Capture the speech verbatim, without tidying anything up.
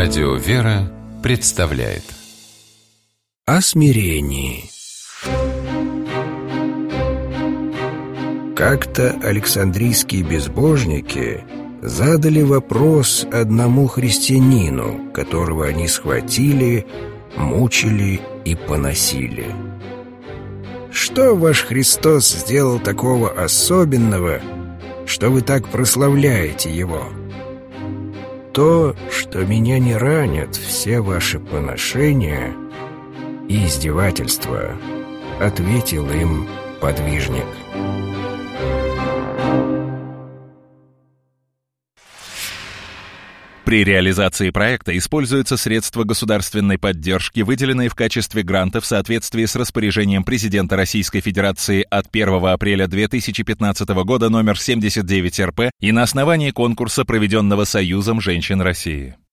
Радио «Вера» представляет о смирении. Как-то александрийские безбожники задали вопрос одному христианину, которого они схватили, мучили и поносили. «Что ваш Христос сделал такого особенного, что вы так прославляете Его?» «То, что меня не ранят все ваши поношения и издевательства», — ответил им подвижник. При реализации проекта используются средства государственной поддержки, выделенные в качестве гранта в соответствии с распоряжением президента Российской Федерации от первого апреля две тысячи пятнадцатого года номер семьдесят девять эр пэ и на основании конкурса, проведенного Союзом женщин России.